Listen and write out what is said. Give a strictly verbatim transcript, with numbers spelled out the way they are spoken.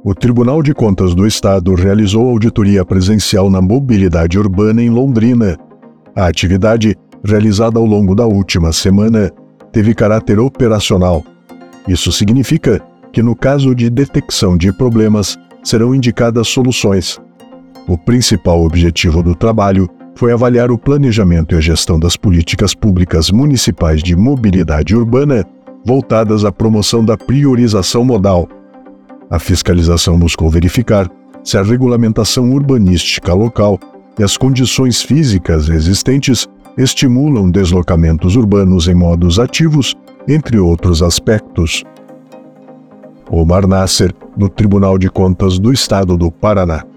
O Tribunal de Contas do Estado realizou auditoria presencial na mobilidade urbana em Londrina. A atividade, realizada ao longo da última semana, teve caráter operacional. Isso significa que, no caso de detecção de problemas, serão indicadas soluções. O principal objetivo do trabalho foi avaliar o planejamento e a gestão das políticas públicas municipais de mobilidade urbana voltadas à promoção da priorização modal. A fiscalização buscou verificar se a regulamentação urbanística local e as condições físicas existentes estimulam deslocamentos urbanos em modos ativos, entre outros aspectos. Omar Nasser, no Tribunal de Contas do Estado do Paraná.